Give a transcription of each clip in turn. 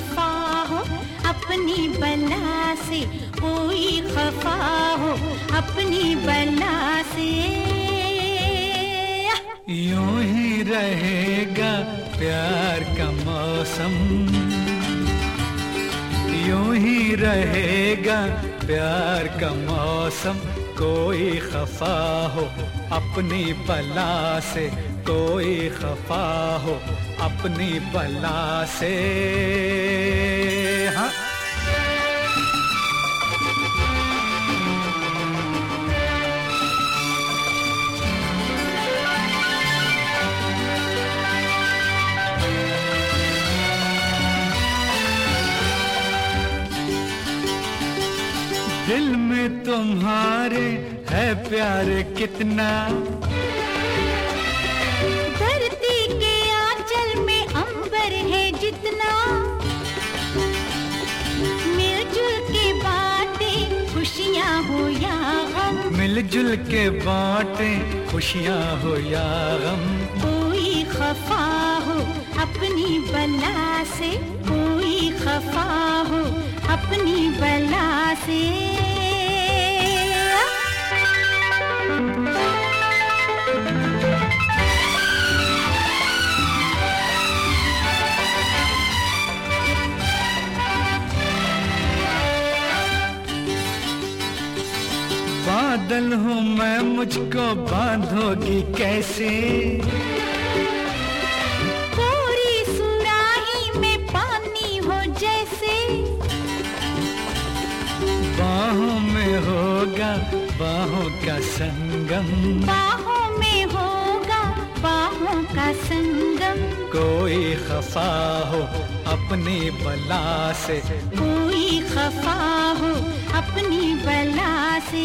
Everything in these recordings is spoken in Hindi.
खफा हो अपनी बला से, कोई खफा हो अपनी बला से। यूं ही रहेगा प्यार का मौसम, यूं ही रहेगा प्यार का मौसम। कोई खफा हो अपनी बला से, कोई खफा हो अपनी बला से। हाँ दिल में तुम्हारे है प्यार कितना, धरती के आंचल में अंबर है जितना। मिलजुल के बाटे खुशियाँ हो या गम, मिलजुल के बाटे खुशियाँ हो या गम। कोई खफा हो अपनी बला से, कोई खफा हो अपनी बला से। बादल हूँ मैं, मुझको बांधोगी कैसे। पूरी सुराही में पानी हो जैसे, बाहों में होगा बाहों का संगम, बाहों में होगा बाहों का संगम। कोई खफा हो अपनी बला से, कोई खफा हो अपनी बला से।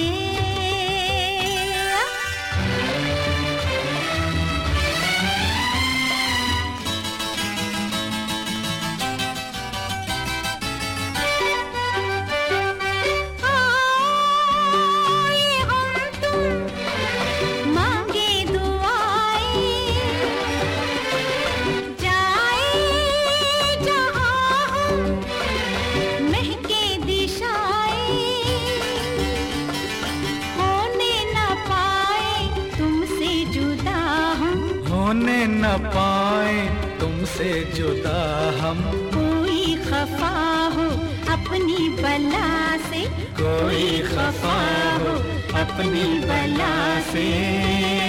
होने न पाए तुमसे जुदा हम। कोई खफा हो अपनी बला से, कोई खफा हो अपनी बला से।